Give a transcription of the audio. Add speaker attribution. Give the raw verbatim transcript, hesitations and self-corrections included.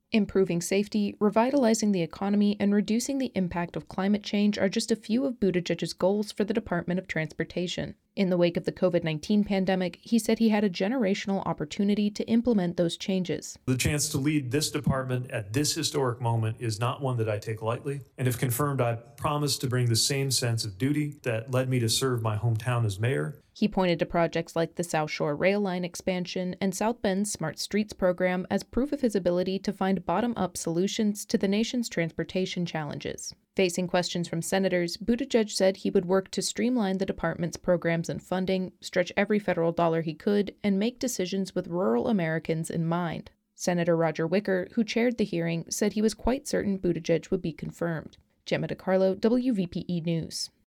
Speaker 1: Improving safety, revitalizing the economy, and reducing the impact of climate change are just a few of Buttigieg's goals for the Department of Transportation. In the wake of the COVID nineteen pandemic, he said he had a generational opportunity to implement those changes.
Speaker 2: The chance to lead this department at this historic moment is not one that I take lightly, and if confirmed, I promise to bring the same sense of duty that led me to serve my hometown as mayor.
Speaker 1: He pointed to projects like the South Shore Rail Line expansion and South Bend's Smart Streets program as proof of his ability to find bottom-up solutions to the nation's transportation challenges. Facing questions from senators, Buttigieg said he would work to streamline the department's programs and funding, stretch every federal dollar he could, and make decisions with rural Americans in mind. Senator Roger Wicker, who chaired the hearing, said he was quite certain Buttigieg would be confirmed. Gemma DeCarlo, W V P E News.